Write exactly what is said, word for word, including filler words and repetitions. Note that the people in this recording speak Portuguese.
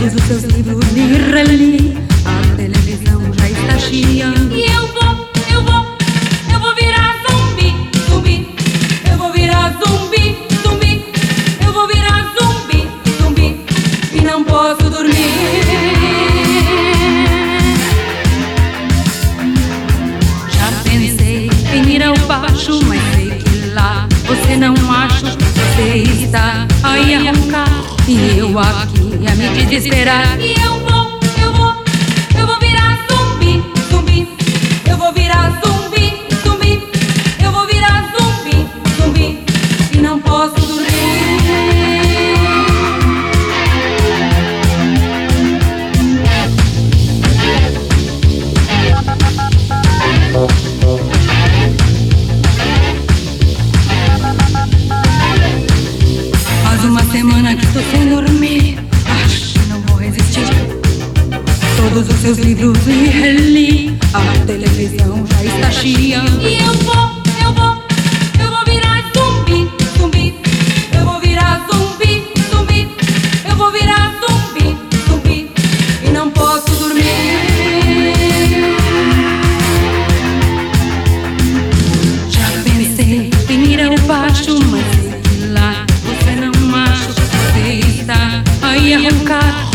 Todos os seus livros li, reli. A televisão já está chiando. E eu vou, eu vou, eu vou virar zumbi, zumbi. Eu vou virar zumbi, zumbi. Eu vou virar zumbi, zumbi. E não posso dormir. Já pensei em ir ao baixo, mas sei que lá você não acha. Você está aí a roncar e eu aqui a me desesperar. E eu vou, eu vou, eu vou virar zumbi, zumbi. Eu vou virar zumbi, zumbi. Eu vou virar zumbi, zumbi. E não posso dormir. Faz uma semana que tô sem dormir. Acho que não vou resistir. Todos os seus livros li, reli. A televisão já está chiando. E eu vou, eu vou, eu vou virar zumbi, zumbi. Eu vou virar zumbi, zumbi. Eu vou virar zumbi, zumbi. E não posso dormir. Já pensei em ir ao baixo, mas sei que lá você não acha. Você está aí a roncar